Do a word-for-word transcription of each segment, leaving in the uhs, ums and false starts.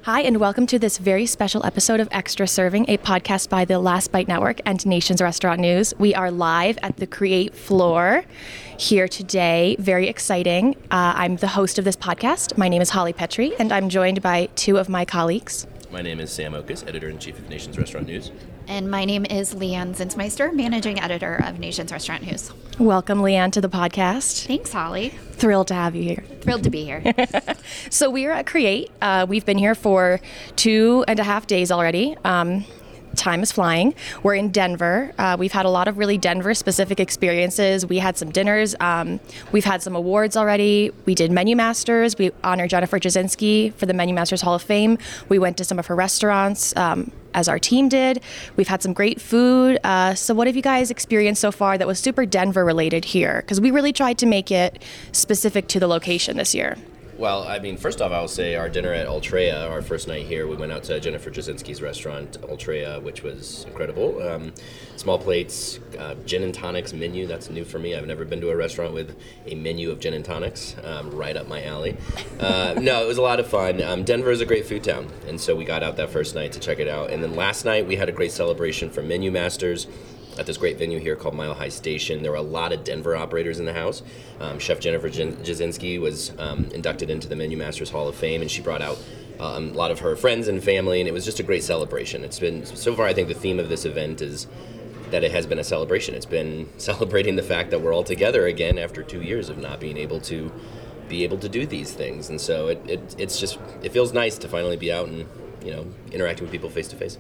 Hi, and welcome to this very special episode of Extra Serving, a podcast by the Last Bite Network and Nation's Restaurant News. We are live at the Create floor here today. Very exciting. Uh, I'm the host of this podcast. My name is Holly Petrie, and I'm joined by two of my colleagues. My name is Sam Okus, Editor-in-Chief of Nation's Restaurant News. And my name is Leanne Zinsmeister, Managing Editor of Nation's Restaurant News. Welcome, Leanne, to the podcast. Thanks, Holly. Thrilled to have you here. Thrilled to be here. So we are at Create. Uh, we've been here for two and a half days already. Um, time is flying. We're in Denver. Uh, we've had a lot of really Denver-specific experiences. We had some dinners. Um, we've had some awards already. We did Menu Masters. We honored Jennifer Jasinski for the Menu Masters Hall of Fame. We went to some of her restaurants, um, as our team did. We've had some great food. Uh, so what have you guys experienced so far that was super Denver-related here? Because we really tried to make it specific to the location this year. Well, I mean, first off, I will say our dinner at Ultrea, our first night here, we went out to Jennifer Jasinski's restaurant, Ultrea, which was incredible. Um, small plates, uh, gin and tonics menu, that's new for me. I've never been to a restaurant with a menu of gin and tonics, um, right up my alley. Uh, no, it was a lot of fun. Um, Denver is a great food town, and so we got out that first night to check it out. And then last night, we had a great celebration for Menu Masters at this great venue here called Mile High Station. There were a lot of Denver operators in the house. Um, Chef Jennifer Jasinski was um, inducted into the Menu Masters Hall of Fame, and she brought out um, a lot of her friends and family, and it was just a great celebration. It's been, so far, I think the theme of this event is that it has been a celebration. It's been celebrating the fact that we're all together again after two years of not being able to be able to do these things. And so it, it it's just, it feels nice to finally be out and, you know, interacting with people face to face.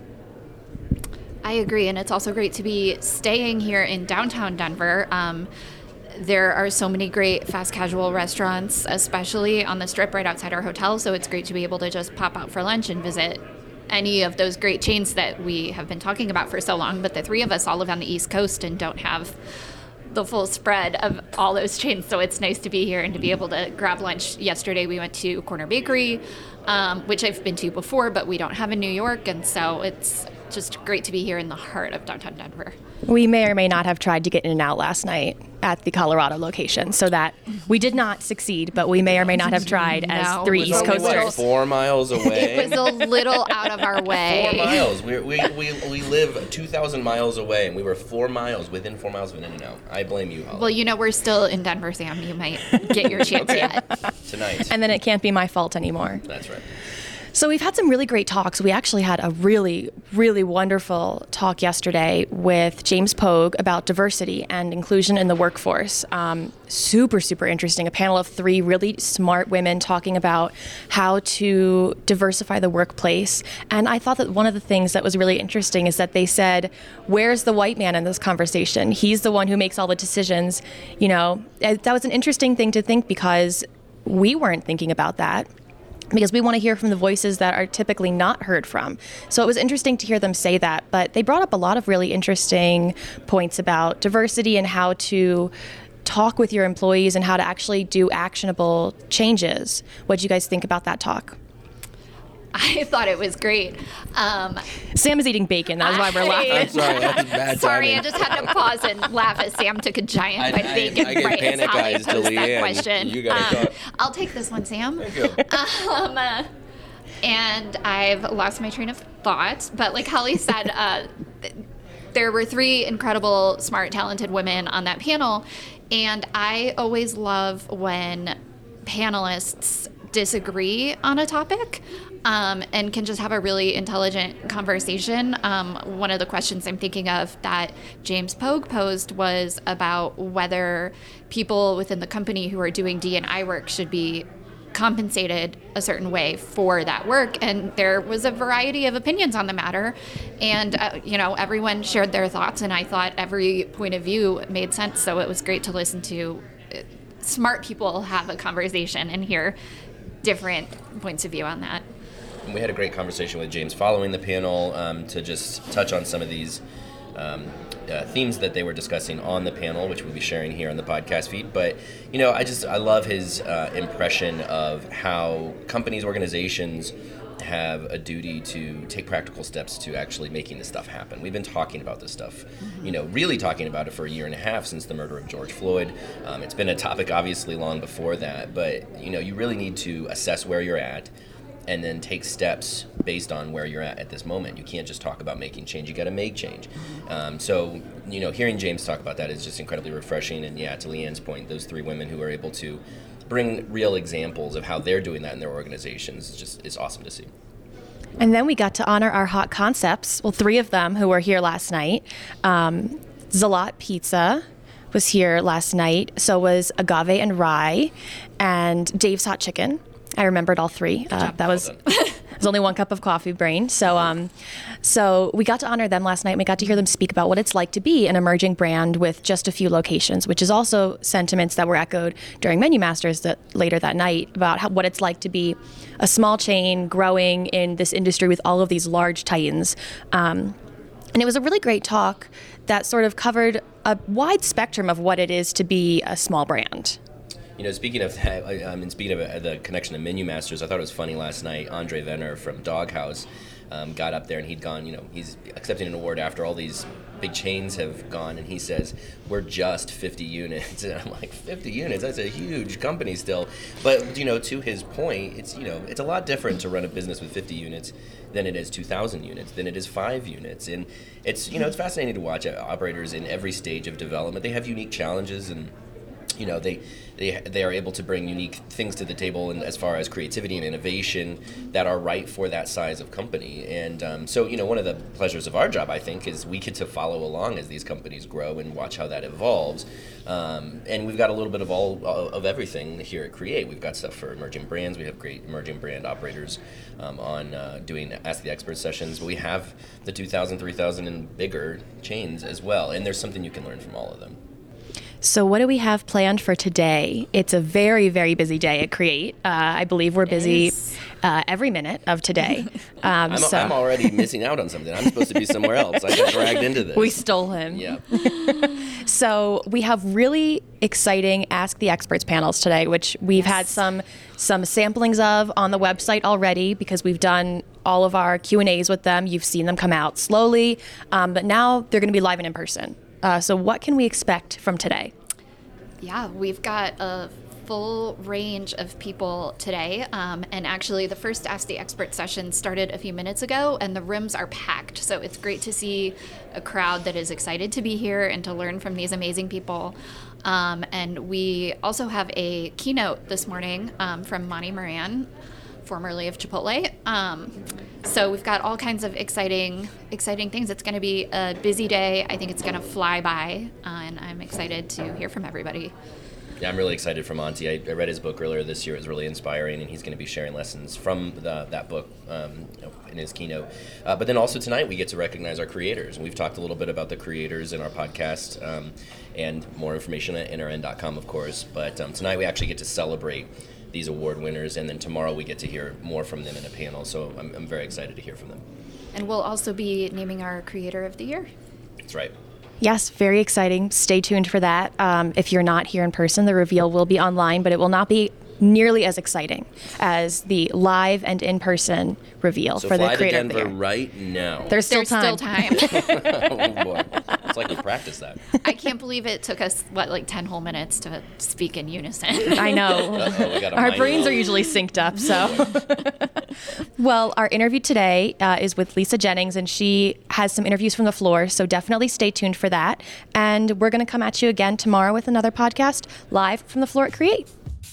I agree, and it's also great to be staying here in downtown Denver. Um, there are so many great fast casual restaurants, especially on the Strip right outside our hotel, so it's great to be able to just pop out for lunch and visit any of those great chains that we have been talking about for so long. But the three of us all live on the East Coast and don't have the full spread of all those chains, so it's nice to be here and to be able to grab lunch. Yesterday we went to Corner Bakery, um, which I've been to before, but we don't have in New York, and so it's just great to be here in the heart of downtown Denver. We may or may not have tried to get in and out last night at the Colorado location, so that we did not succeed, but we may or may not have tried No, as three it East was only Coasters. What, four miles away? It was a little out of our way. Four miles. We we we we live two thousand miles away, and we were four miles within four miles of an In-N-Out. I blame you, Holly. Well, you know, we're still in Denver, Sam. You might get your chance Okay. yet. Tonight. And then it can't be my fault anymore. That's right. So we've had some really great talks. We actually had a really, really wonderful talk yesterday with James Pogue about diversity and inclusion in the workforce. Um, super, super interesting. A panel of three really smart women talking about how to diversify the workplace. And I thought that one of the things that was really interesting is that they said, where's the white man in this conversation? He's the one who makes all the decisions. You know, that was an interesting thing to think because we weren't thinking about that, because we want to hear from the voices that are typically not heard from. So it was interesting to hear them say that, but they brought up a lot of really interesting points about diversity and how to talk with your employees and how to actually do actionable changes. What do you guys think about that talk? I thought it was great. Um, Sam is eating bacon. That's why we're I- laughing. I'm sorry, that's bad Sorry, I timing. just had to pause and laugh as Sam took a giant I- bite I- of bacon I get right as panic Holly eyes to posed that Leanne. question. You gotta Um, talk. I'll take this one, Sam. Thank you. Um, uh, and I've lost my train of thought, but like Holly said, uh, th- there were three incredible, smart, talented women on that panel, and I always love when panelists disagree on a topic um, and can just have a really intelligent conversation. Um, one of the questions I'm thinking of that James Pogue posed was about whether people within the company who are doing D and I work should be compensated a certain way for that work, and there was a variety of opinions on the matter, and uh, you know, everyone shared their thoughts, and I thought every point of view made sense, so it was great to listen to uh, smart people have a conversation and hear different points of view on that. And we had a great conversation with James following the panel um, to just touch on some of these um, uh, themes that they were discussing on the panel, which we'll be sharing here on the podcast feed. But, you know, I just, I love his uh, impression of how companies, organizations have a duty to take practical steps to actually making this stuff happen. We've been talking about this stuff, mm-hmm. you know, really talking about it for a year and a half since the murder of George Floyd. Um, it's been a topic obviously long before that, but, you know, you really need to assess where you're at, and then take steps based on where you're at at this moment. You can't just talk about making change. You got to make change. Um, so, you know, hearing James talk about that is just incredibly refreshing. And yeah, to Leanne's point, those three women who are able to bring real examples of how they're doing that in their organizations is just is awesome to see. And then we got to honor our hot concepts. Well, three of them who were here last night. Um, Zalat Pizza was here last night. So was Agave and Rye, and Dave's Hot Chicken. I remembered all three. Uh, that was it was only one cup of coffee brain. So um, so we got to honor them last night. And we got to hear them speak about what it's like to be an emerging brand with just a few locations, which is also sentiments that were echoed during Menu Masters that later that night about how, what it's like to be a small chain growing in this industry with all of these large titans. Um, and it was a really great talk that sort of covered a wide spectrum of what it is to be a small brand. You know, speaking of that, I, I mean, speaking of the connection to Menu Masters, I thought it was funny last night. Andre Venner from Doghouse um, got up there and he'd gone, you know, he's accepting an award after all these big chains have gone, and he says, we're just fifty units. And I'm like, fifty units? That's a huge company still. But, you know, to his point, it's, you know, it's a lot different to run a business with fifty units than it is two thousand units, than it is five units. And it's, you know, it's fascinating to watch operators in every stage of development. They have unique challenges, and you know, they, they they are able to bring unique things to the table, and as far as creativity and innovation that are right for that size of company. And um, so, you know, one of the pleasures of our job, I think, is we get to follow along as these companies grow and watch how that evolves. Um, and we've got a little bit of all of everything here at Create. We've got stuff for emerging brands. We have great emerging brand operators um, on uh, doing Ask the Expert sessions. But we have the two thousand, three thousand, and bigger chains as well. And there's something you can learn from all of them. So what do we have planned for today? It's a very, very busy day at Create. Uh, I believe we're busy uh, every minute of today. Um, I'm, so. I'm already missing out on something. I'm supposed to be somewhere else. I got dragged into this. We stole him. Yeah. So we have really exciting Ask the Experts panels today, which we've Yes. had some some samplings of on the website already because we've done all of our Q and A's with them. You've seen them come out slowly, um, but now they're going to be live and in person. Uh, so what can we expect from today? Yeah, we've got a full range of people today. Um, and actually, the first Ask the Expert session started a few minutes ago, and the rooms are packed. So it's great to see a crowd that is excited to be here and to learn from these amazing people. Um, and we also have a keynote this morning um, from Monty Moran, formerly of Chipotle. Um, so we've got all kinds of exciting, exciting things. It's going to be a busy day. I think it's going to fly by, uh, and I'm excited to hear from everybody. Yeah, I'm really excited for Monty. I, I read his book earlier this year. It was really inspiring, and he's going to be sharing lessons from the, that book um, in his keynote. Uh, but then also tonight, we get to recognize our creators. And we've talked a little bit about the creators in our podcast, um, and more information at N R N dot com, of course. But um, tonight, we actually get to celebrate these award winners, and then tomorrow we get to hear more from them in a panel. So I'm, I'm very excited to hear from them. And we'll also be naming our Creator of the Year. That's right. Yes, very exciting. Stay tuned for that. Um, if you're not here in person, the reveal will be online, but it will not be nearly as exciting as the live and in-person reveal So for the fly to Creator of the Denver Year. right now. There's still There's time. still time. Oh boy, it's like we practiced that. I can't believe it took us, what, like ten whole minutes to speak in unison. I know. Uh-oh, we got a Our mind brains roll. are usually synced up, so. Well, our interview today uh, is with Lisa Jennings, and she has some interviews from the floor, so definitely stay tuned for that. And we're going to come at you again tomorrow with another podcast live from the floor at Create.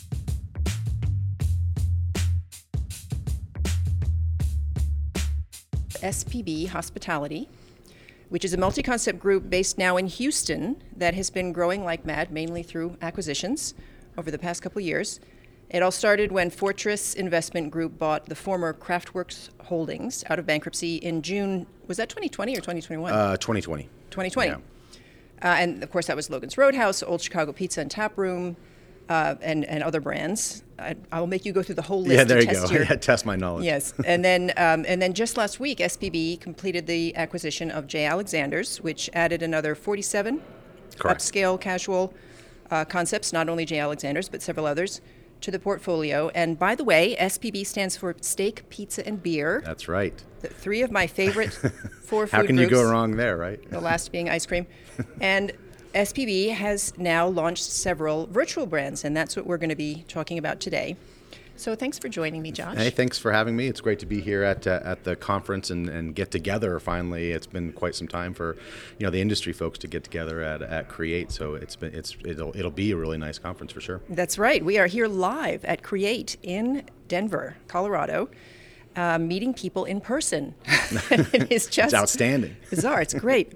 S P B Hospitality, which is a multi-concept group based now in Houston that has been growing like mad, mainly through acquisitions over the past couple of years. It all started when Fortress Investment Group bought the former Craftworks Holdings out of bankruptcy in June. Was that twenty twenty or twenty twenty-one? Uh, twenty twenty. twenty twenty. Yeah. Uh, and of course, that was Logan's Roadhouse, Old Chicago Pizza and Tap Room, uh, and, and other brands. I, I will make you go through the whole list. Yeah, there to you test go. Your, Yeah, test my knowledge. Yes, and then um, and then just last week, S P B completed the acquisition of J. Alexander's, which added another forty-seven Correct. upscale casual uh, concepts, not only J. Alexander's but several others, to the portfolio. And by the way, S P B stands for Steak, Pizza, and Beer. That's right. The three of my favorite four food How can you groups, go wrong there, right? the last being ice cream. And S P B has now launched several virtual brands, and that's what we're going to be talking about today. So thanks for joining me, Josh. Hey, thanks for having me. It's great to be here at uh, at the conference and, and get together finally. It's been quite some time for, you know, the industry folks to get together at, at Create. So it's been it's it'll it'll be a really nice conference for sure. That's right. We are here live at Create in Denver, Colorado, uh, meeting people in person. It is just It's outstanding. bizarre. It's great.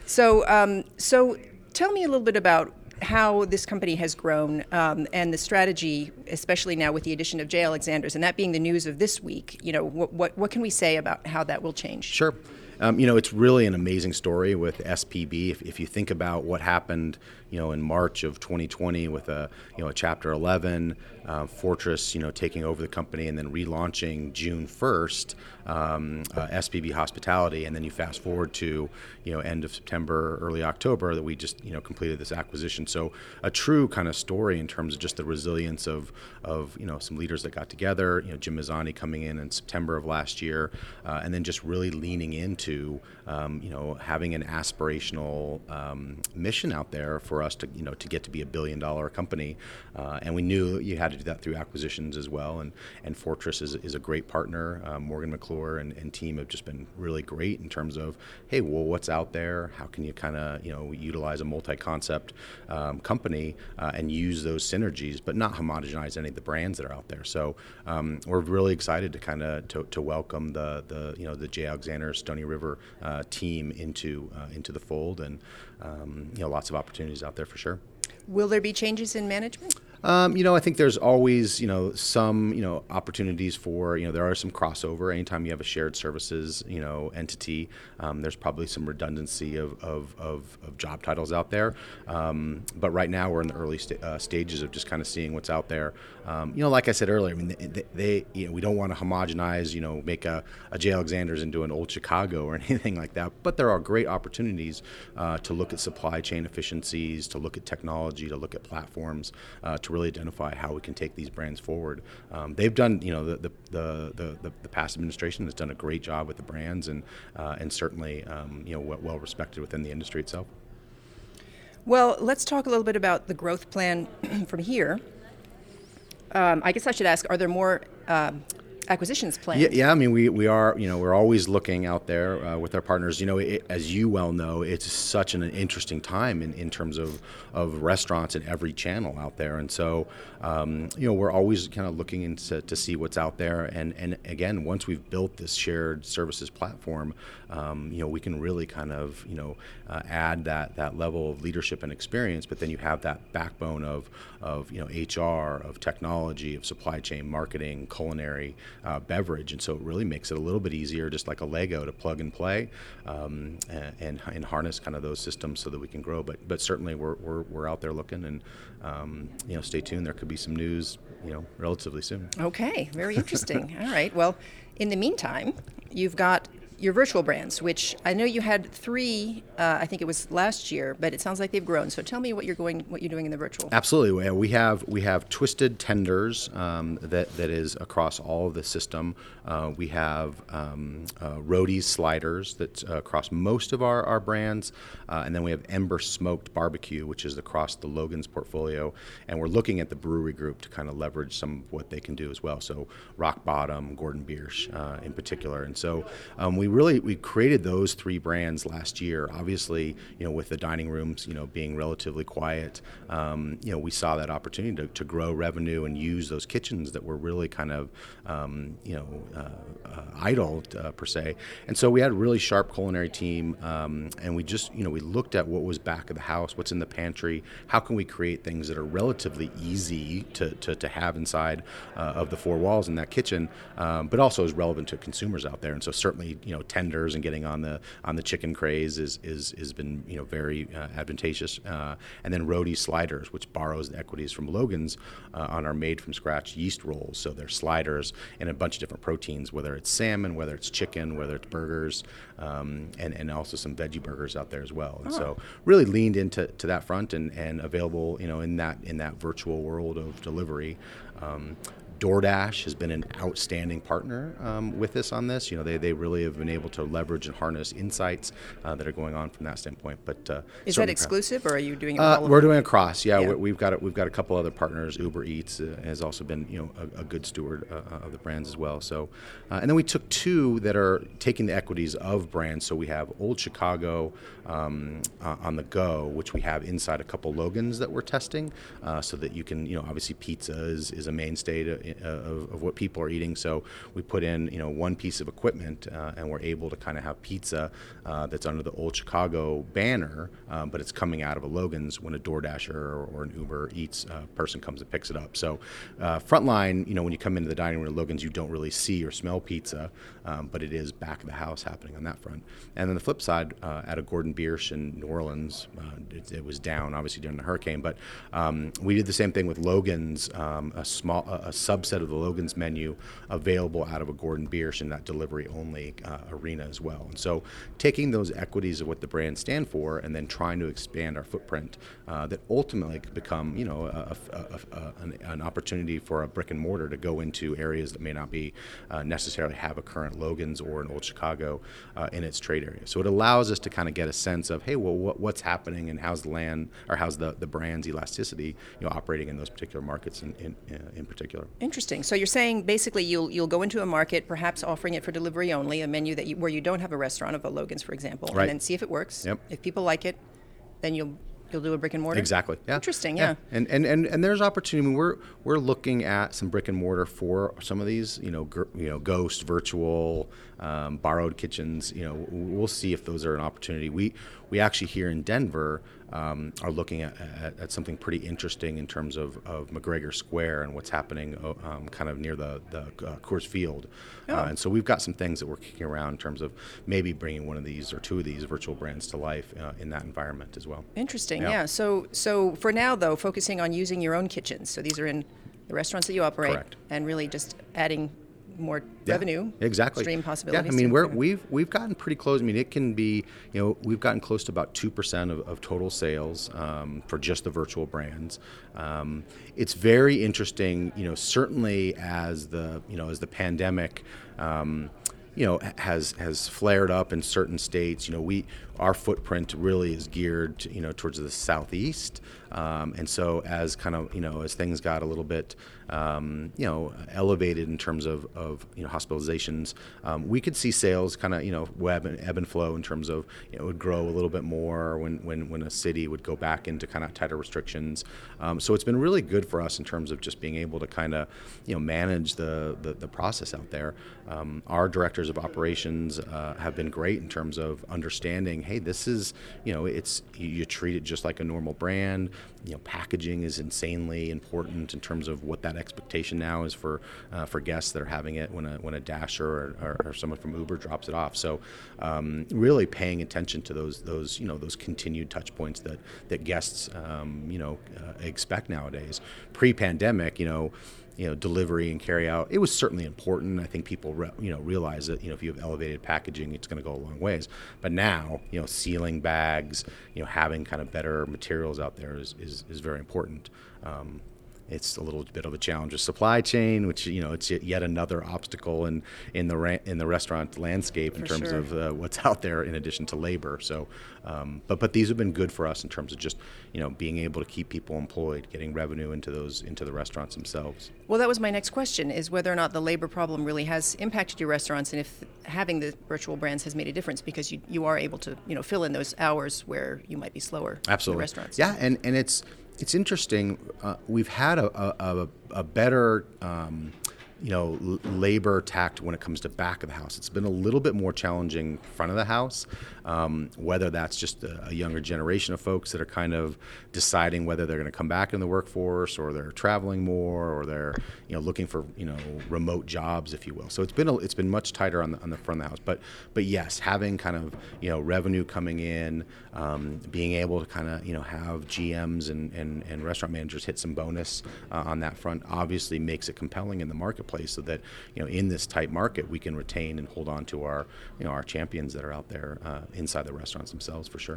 So um, so tell me a little bit about how this company has grown um, and the strategy, especially now with the addition of J. Alexander's, and that being the news of this week. You know, what what, what can we say about how that will change? Sure. Um, you know, it's really an amazing story with S P B. If, if you think about what happened, you know, in March of twenty twenty with a, you know, a Chapter eleven, uh, Fortress, you know, taking over the company and then relaunching June first, um, uh, S P B Hospitality, and then you fast forward to, you know, end of September, early October that we just, you know, completed this acquisition. So a true kind of story in terms of just the resilience of, of you know, some leaders that got together, you know, Jim Mazzani coming in in September of last year, uh, and then just really leaning into to um, you know, having an aspirational um, mission out there for us to, you know, to get to be a billion dollar company, uh, and we knew you had to do that through acquisitions as well. And and Fortress is, is a great partner. Um, Morgan McClure and, and team have just been really great in terms of, hey, well, what's out there? How can you kind of, you know, utilize a multi-concept um, company uh, and use those synergies, but not homogenize any of the brands that are out there. So um, we're really excited to kind of to, to welcome the the you know the J. Alexander Stony River Uh, team into uh, into the fold, and um, you know, lots of opportunities out there for sure. Will there be changes in management? Um, you know, I think there's always, you know, some, you know, opportunities for, you know, there are some crossover. Anytime you have a shared services, you know, entity, um, there's probably some redundancy of, of, of, of job titles out there. Um, but right now we're in the early sta- uh, stages of just kind of seeing what's out there. Um, you know, like I said earlier, I mean, they, they you know, we don't want to homogenize, you know, make a, a J. Alexander's into an old Chicago or anything like that. But there are great opportunities uh, to look at supply chain efficiencies, to look at technology, to look at platforms, uh, to really identify how we can take these brands forward. Um, they've done, you know, the the, the the the past administration has done a great job with the brands, and uh, and certainly, um, you know, well, well respected within the industry itself. Well, let's talk a little bit about the growth plan from here. Um, I guess I should ask: are there more um, acquisitions planned? Yeah, yeah, I mean, we, we are, you know, we're always looking out there uh, with our partners. You know, it, as you well know, it's such an interesting time in, in terms of, of restaurants in every channel out there. And so, um, you know, we're always kind of looking into to see what's out there. And, and again, once we've built this shared services platform, um, you know, we can really kind of, you know, uh, add that, that level of leadership and experience, but then you have that backbone of, of, you know, H R, of technology, of supply chain, marketing, culinary, Uh, beverage, and so it really makes it a little bit easier, just like a Lego, to plug and play um, and, and harness kind of those systems so that we can grow. But but certainly we're we're, we're out there looking, and um, you know, stay tuned. There could be some news, you know, relatively soon. Okay, very interesting. All right. Well, in the meantime, you've got your virtual brands, which I know you had three. Uh, I think it was last year, but it sounds like they've grown. So tell me what you're going, what you're doing in the virtual. Absolutely, we have we have Twisted Tenders um, that that is across all of the system. Uh, we have um, uh, Roadies Sliders that's uh, across most of our our brands, uh, and then we have Ember Smoked Barbecue, which is across the Logan's portfolio. And we're looking at the brewery group to kind of leverage some of what they can do as well. So Rock Bottom, Gordon Biersch uh, in particular, and so um, we. We really we created those three brands last year. Obviously, you know, with the dining rooms, you know, being relatively quiet, um, you know, we saw that opportunity to, to grow revenue and use those kitchens that were really kind of, um, you know, uh, uh, idle uh, per se. And so we had a really sharp culinary team, um, and we just, you know, we looked at what was back of the house, what's in the pantry, how can we create things that are relatively easy to to, to have inside uh, of the four walls in that kitchen, um, but also is relevant to consumers out there. And so certainly, you know. Tenders and getting on the on the chicken craze is is has been, you know, very uh, advantageous, uh, and then Roadies Sliders, which borrows the equities from Logan's uh, on our made from scratch yeast rolls. So they're sliders and a bunch of different proteins, whether it's salmon, whether it's chicken, whether it's burgers, um, and and also some veggie burgers out there as well. And oh. so really leaned into to that front and and available, you know, in that in that virtual world of delivery. Um, DoorDash has been an outstanding partner um, with us on this. You know, they, they really have been able to leverage and harness insights uh, that are going on from that standpoint. But uh, is that exclusive, or are you doing it with uh, all of we're them? doing across. Yeah, Yeah. we- we've got a, we've got a couple other partners. Uber Eats uh, has also been you know a, a good steward uh, of the brands as well. So, uh, and then we took two that are taking the equities of brands. So we have Old Chicago um, uh, on the go, which we have inside a couple Logans that we're testing, uh, so that you can you know obviously pizza is, is a mainstay to, uh, of, of what people are eating. So we put in you know one piece of equipment, uh, and we're able to kind of have pizza uh, that's under the Old Chicago banner, um, but it's coming out of a Logan's when a DoorDasher or, or an Uber Eats uh, person comes and picks it up. So uh, frontline, you know, when you come into the dining room at Logan's, you don't really see or smell pizza, um, but it is back of the house happening on that front. And then the flip side, uh, at a Gordon Biersch in New Orleans, uh, it, it was down obviously during the hurricane, but um, we did the same thing with Logan's, um, a small a, a subset of the Logan's menu available out of a Gordon Biersch in that delivery only uh, arena as well. And so taking those equities of what the brands stand for and then trying to expand our footprint uh, that ultimately could become, you know, a, a, a, a, an, an opportunity for a brick and mortar to go into areas that may not be uh, necessarily have a current Logan's or an Old Chicago uh, in its trade area. So it allows us to kind of get a sense of, hey, well, what, what's happening and how's the land or how's the, the brand's elasticity, you know, operating in those particular markets in in, in particular. Interesting. So you're saying basically you'll you'll go into a market, perhaps offering it for delivery only, a menu that you, where you don't have a restaurant of a Logan's, for example, Right. and then see if it works. Yep. If people like it, then you'll you'll do a brick and mortar. Exactly. Yeah. Interesting. Yeah. And, and and and there's opportunity. I mean, we're we're looking at some brick and mortar for some of these. You know, gr- you know, ghost, virtual, um, borrowed kitchens. You know, we'll see if those are an opportunity. We we actually here in Denver um, are looking at, at, at something pretty interesting in terms of, of McGregor Square and what's happening um, kind of near the the uh, Coors Field. Oh. Uh, and so we've got some things that we're kicking around in terms of maybe bringing one of these or two of these virtual brands to life uh, in that environment as well. Interesting. Yeah. Yeah. So so for now though, focusing on using your own kitchens. So these are in the restaurants that you operate, Correct. and really just adding more Yeah, revenue, exactly. stream possibilities. Yeah, I mean, to- we're, we've we've gotten pretty close. I mean, it can be, you know, we've gotten close to about two percent of, of total sales um, for just the virtual brands. Um, it's very interesting, you know, certainly as the, you know, as the pandemic, um, you know, has has flared up in certain states. You know, we our footprint really is geared, to, you know, towards the southeast, um, and so as kind of, you know, as things got a little bit, um, you know, elevated in terms of, of you know hospitalizations, um, we could see sales kind of, you know, ebb and, ebb and flow in terms of, you know, it would grow a little bit more when when when a city would go back into kind of tighter restrictions. Um, so it's been really good for us in terms of just being able to kind of, you know, manage the the, the process out there. Um, our directors of operations uh, have been great in terms of understanding, hey, this is, you know, it's you, you treat it just like a normal brand. You know, packaging is insanely important in terms of what that expectation now is for uh, for guests that are having it when a when a Dasher or, or, or someone from Uber drops it off. So um, really paying attention to those those you know those continued touch points that that guests um, you know uh, expect nowadays. Pre-pandemic, you know. You know, delivery and carry out, it was certainly important. I think people, re, you know, realize that, you know, if you have elevated packaging, it's going to go a long ways. But now, you know, sealing bags, you know, having kind of better materials out there is, is, is very important. Um, It's a little bit of a challenge with supply chain, which, you know, it's yet another obstacle in in the ra- in the restaurant landscape in For terms sure. of uh, what's out there in addition to labor. So, um, but but these have been good for us in terms of just, you know, being able to keep people employed, getting revenue into those into the restaurants themselves. Well, that was my next question, is whether or not the labor problem really has impacted your restaurants, and if having the virtual brands has made a difference, because you, you are able to, you know, fill in those hours where you might be slower in the Absolutely. restaurants. Yeah, and, and it's it's interesting. Uh, we've had a a, a, a better um, you know l- labor tact when it comes to back of the house. It's been a little bit more challenging front of the house. Um, whether that's just a, a younger generation of folks that are kind of deciding whether they're going to come back in the workforce, or they're traveling more, or they're, you know, looking for, you know, remote jobs, if you will. So it's been a, it's been much tighter on the on the front of the house. But but yes, having kind of, you know, revenue coming in, um, being able to kind of, you know, have G Ms and, and, and restaurant managers hit some bonus uh, on that front obviously makes it compelling in the marketplace, so that, you know, in this tight market we can retain and hold on to our, you know, our champions that are out there uh, inside the restaurants themselves, for sure.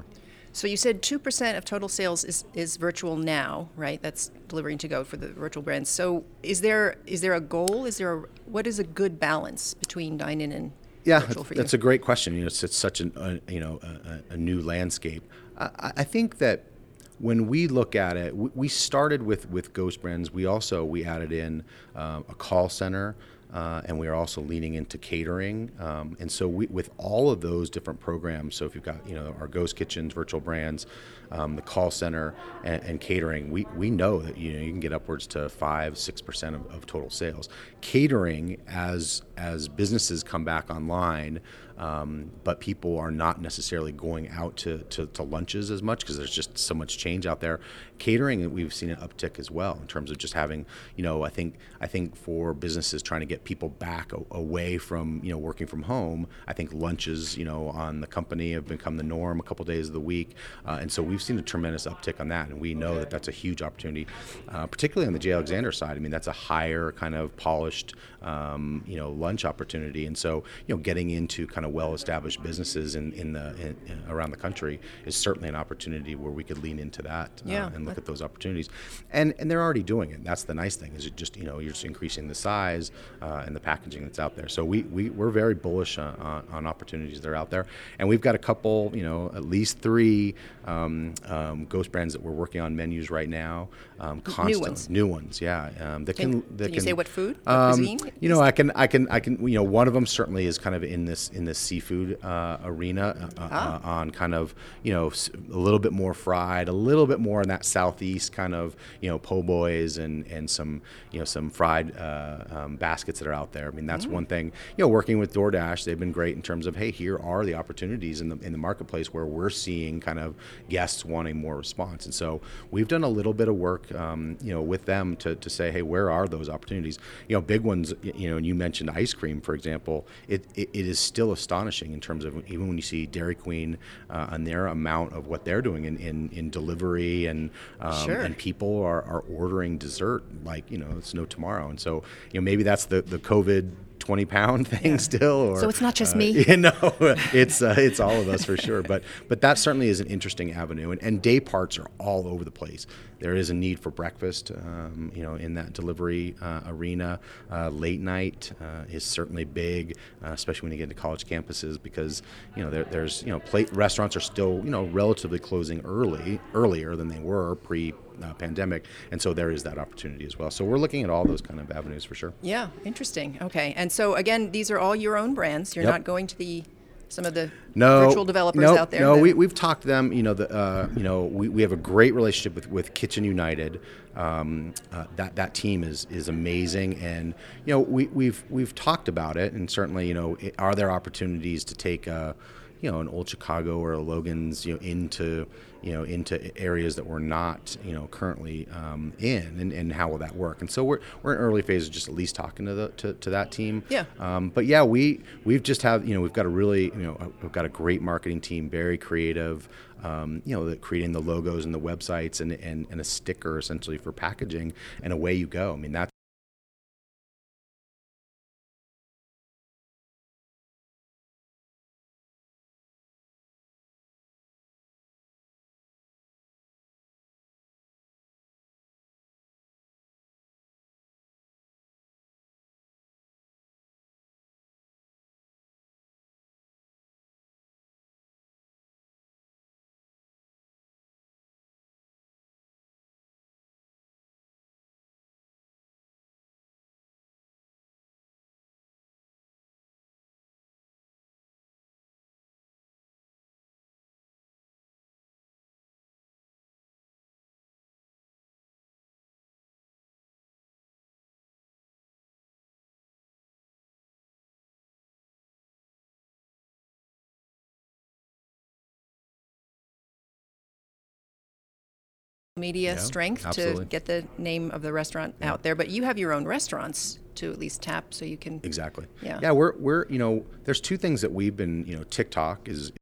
So you said two percent of total sales is, is virtual now, right? That's delivering to go for the virtual brands. So is there is there a goal? Is there a, what is a good balance between dine-in and Yeah, virtual for you? that's a great question. You know, it's, it's such an, a, you know, a, a new landscape. I, I think that when we look at it, we, we started with, with Ghost Brands. We also, we added in um, a call center. Uh, and we are also leaning into catering, um, and so we, with all of those different programs. So if you've got, you know, our ghost kitchens, virtual brands, um, the call center, and, and catering, we, we know that, you know, you can get upwards to five, six percent of, of total sales. Catering, as as businesses come back online, um, but people are not necessarily going out to, to, to lunches as much because there's just so much change out there. Catering, we've seen an uptick as well in terms of just having, you know, I think I think for businesses trying to get people back a, away from, you know, working from home, I think lunches, you know, on the company have become the norm a couple days of the week, uh, and so we've seen a tremendous uptick on that, and we know that that's a huge opportunity, uh, particularly on the J. Alexander side. I mean, that's a higher kind of polished, um, you know, lunch opportunity, and so, you know, getting into kind of well-established businesses in, in the in, in, around the country is certainly an opportunity where we could lean into that, uh, Yeah. and look at those opportunities, and and they're already doing it. That's the nice thing, is it just, you know, you're just increasing the size uh, and the packaging that's out there. So we, we we're very bullish on, on, on opportunities that are out there, and we've got a couple, you know, at least three um, um, Ghost Brands that we're working on menus right now. Um, constantly, New ones. New ones, yeah. Um, that Can, can, that can you say what food? What um, cuisine? You know, I can, I can, I can. You know, one of them certainly is kind of in this in this seafood uh, arena, uh, Ah. uh, on kind of, you know, s- a little bit more fried, a little bit more in that southeast kind of, you know, po' boys and and some, you know, some fried uh, um, baskets that are out there. I mean, that's Mm. one thing. You know, working with DoorDash, they've been great in terms of, hey, here are the opportunities in the in the marketplace where we're seeing kind of guests wanting more response, and so we've done a little bit of work, um, you know, with them to, to say, hey, where are those opportunities? You know, big ones. You know, and you mentioned ice cream, for example. It it, it is still astonishing in terms of even when you see Dairy Queen uh, and their amount of what they're doing in in, in delivery, and um, Sure. and people are, are ordering dessert like, you know, it's no tomorrow, and so, you know, maybe that's the the COVID twenty pound thing still, or So it's not just uh, me? You know, it's uh, it's all of us for sure. But but that certainly is an interesting avenue, and, and day parts are all over the place. There is a need for breakfast, um, you know, in that delivery uh, arena. Uh, late night uh, is certainly big, uh, especially when you get into college campuses, because, you know, there, there's, you know, plate restaurants are still, you know, relatively closing early earlier than they were pre. Uh, pandemic, and so there is that opportunity as well. So we're looking at all those kind of avenues for sure. Yeah, interesting. Okay, and so again, these are all your own brands. You're Yep. not going to the some of the No, virtual developers no, out there. No, that- we, we've talked to them. You know, the uh, you know we, we have a great relationship with, with Kitchen United. Um, uh, that that team is is amazing, and, you know, we, we've we've talked about it, and certainly, you know, it, are there opportunities to take uh, you know, an Old Chicago or a Logan's, you know, into, you know, into areas that we're not, you know, currently um, in, and, and how will that work? And so we're we're in early phases, just at least talking to the to, to that team. Yeah. Um, but yeah, we we've just have, you know, we've got a really, you know, we've got a great marketing team, very creative. Um, you know, the, creating the logos and the websites, and, and and a sticker essentially for packaging, and away you go. I mean, that's media Yeah, strength absolutely. to get the name of the restaurant out there. But you have your own restaurants to at least tap, so you can. exactly. Yeah. Yeah, we're we're you know, there's two things that we've been, you know, TikTok is